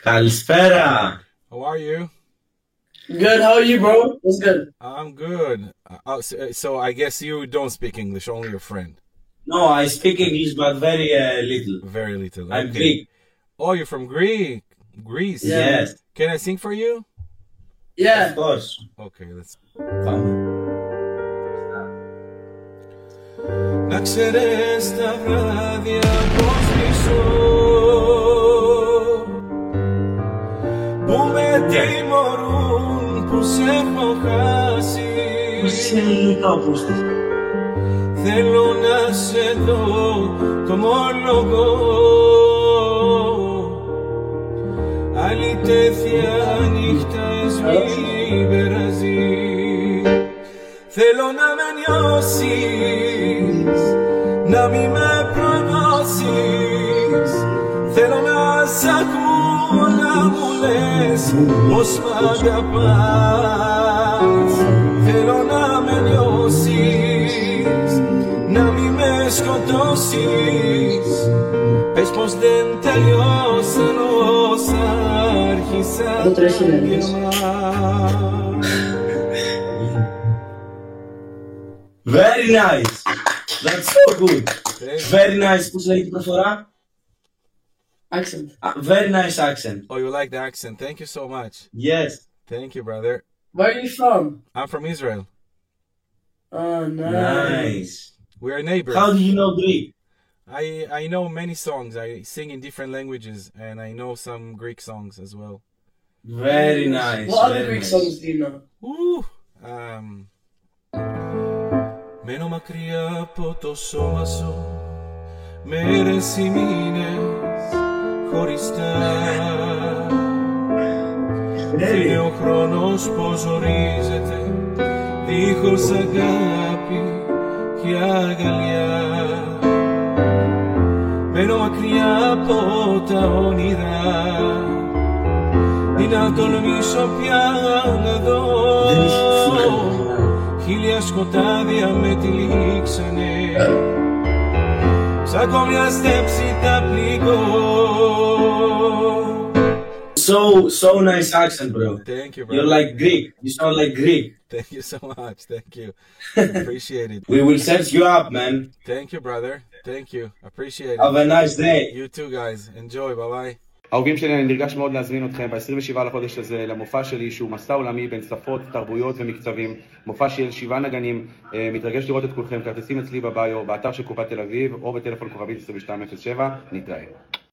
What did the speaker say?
Καλησπέρα. How are you? Good, how are you, bro? What's good? I'm good. So I guess you don't speak English, only your friend. No, I speak English, but very little. Very little. I'm Okay. Greek. Oh, you're from Greece. Yeah. Yes, Can I sing for you? of Yeah. course. Okay, let's. Πάμε. Να ξέρεις τα βράδια πως μισώ, που με τιμωρούν που σε έχω χάσει. Πώς είναι ελληνικά όπως το. Θέλω να σε δω, το ομολογώ. Αλητεύθια νύχτες μη περάζει. Θέλω να με νιώσεις, να μη με προδώσεις. Θέλω να σ' ακούω να μου λες πως μ' αγαπάς. Θέλω να με νιώσεις, να μη με σκοτώσεις. Πες πως δεν τελειώσαν όσα άρχισαν για μας. Very nice. That's so good. Very nice. Πώς λέγεται η προφορά? Accent. Very nice accent. Oh, you like the accent. Thank you so much. Yes. Thank you, brother. Where are you from? I'm from Israel. Oh, nice. Nice. We are neighbors. How do you know Greek? I know many songs. I sing in different languages, and I know some Greek songs as well. Very nice. What other very Greek nice. songs do you know? Μένω μακριά από το σώμα σου, μέρες ή μήνες χωριστά. Φίλε ο χρόνος πως ζορίζεται, δίχως αγάπη και αγκαλιά. Μένω μακριά από τα όνειρα, τι να τολμήσω πια να δω. Χίλια σκοτάδια με τυλίξανε, σαν κομμιά στέψη τα πληγώ. So nice accent, bro. Thank you, bro. You're like Greek. You sound like Greek. Thank you so much. Thank you. Appreciate it. We will search you up, man. Thank you, brother. Thank you. Appreciate Have it. a nice day. You too, guys. Enjoy. Bye-bye. אהובים שלי, אני נרגש מאוד להזמין אתכם ב-27 לחודש הזה למופע שלי שהוא מסע עולמי בין שפות, תרבויות ומקצבים, מופע של 7 נגנים. מתרגש לראות את כולכם, כרטיסים אצלי בביו, באתר של קופת תל אביב או בטלפון כוכבית 2207. נתראה.